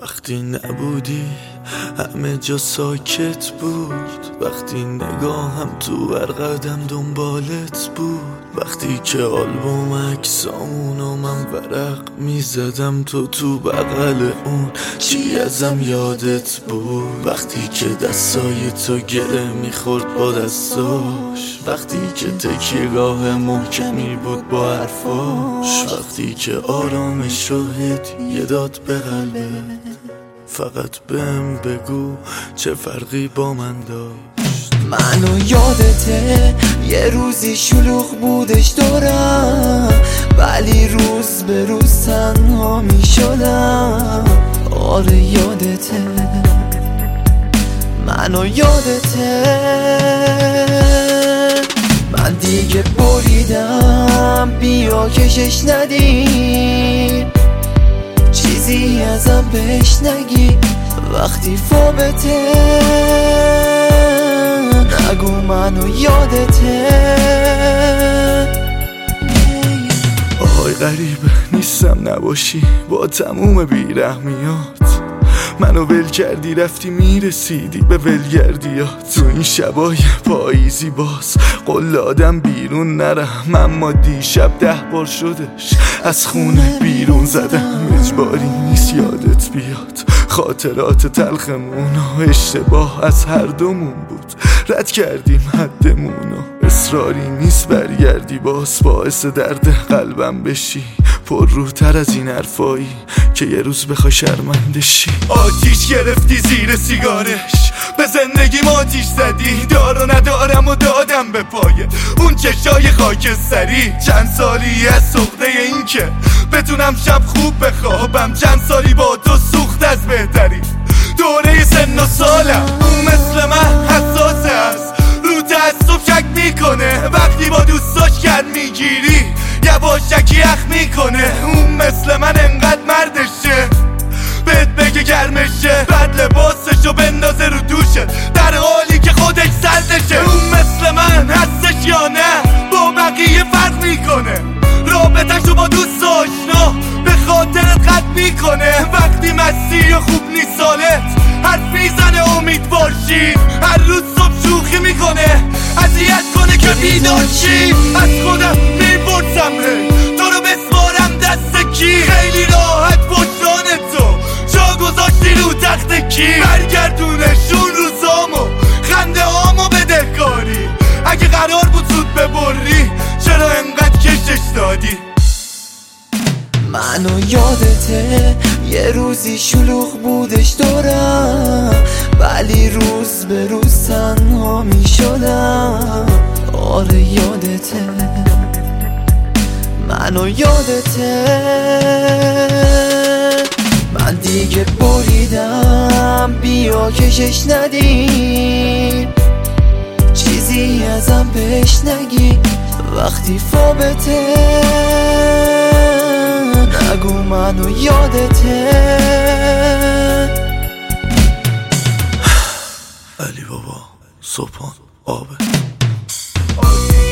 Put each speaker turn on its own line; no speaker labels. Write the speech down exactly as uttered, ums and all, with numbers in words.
وقتی نبودی همه جا ساکت بود، وقتی نگاهم تو هر قدم دنبالت بود، وقتی که آلبوم عکسامونو من ورق میزدم تو تو بغل اون چی ازم یادت بود، وقتی که دستای تو گره میخورد با دستاش، وقتی که تکیه‌گاه محکمی بود با حرفاش، وقتی که آرامش رو هدیه داد به قلبه. فقط بهم بگو چه فرقی با من داشت.
منو یادته یه روزی شلوغ بودش دورم، ولی روز به روز تنها می شدم. آره یادته، منو یادته من دیگه بریدم، بیا کشش ندی، چیزی ازم بهش نگی، وقتی فابته نگو منو یادته.
آهای غریبه نیستم نباشی با تموم بیرحمیات، منو ول کردی رفتی میرسیدی به ولگردیات. تو این شبای پاییزی باز قول آدم بیرون نرم، اما دیشب ده بار شدش از خونه بیرون زدم. اجباری نیست یادت بیاد خاطرات تلخمون و اشتباه از هر دومون بود، رد کردیم حدمونو، اصراری نیست برگردی باز باعث درد قلبم بشی، پر روتر از این حرفایی که یه روز بخوای شرمنده شی. آتیش گرفتی زیر سیگارش، به زندگیم آتیش زدی، دار و ندارم و دادم به پایه اون چشای خاکستری. چند سالی از سخته این که بتونم شب خوب بخوابم، چند سالی با تو سوخت از بهتری دوره سن و سالم. اون مثل من حساس است، رو تعصب شک میکنه، وقتی با دوستاش کرد میگیری یواشکی یخ میکنه. اون مثل من انقدر مردشه بهت بگه گرمشه، بعد لباسشو بندازه رو دوشت در حالی که خودش سردشه. اون مثل من هستش یا نه با بقیه فرق میکنه، رابطه‌شو با دوست آشنا به خاطرت قد میکنه، وقتی مستی و خوب نیست سالت حرف میزنه امیدوار شی، هر روز صبح شوخی میکنه اذیت کنه که بیدار شی. از خودم میپرسم تو رو بسپارم دست کی، خیلی راحت پشتان تو جا گذاشتی رو تخت کی، برگردونشون روزامو خنده هامو بدهکاری، اگه قرار بود زود ببری چرا انقدر کشش دادی.
منو یادته یه روزی شلوغ بودش دورم، ولی روز به روز تنها می شدم. آره یادته، منو یادته من دیگه بریدم، بیا کشش ندی، چیزی ازم بهش نگی، وقتی فابته نگو منو یادته.
علی بابا صبحان آبه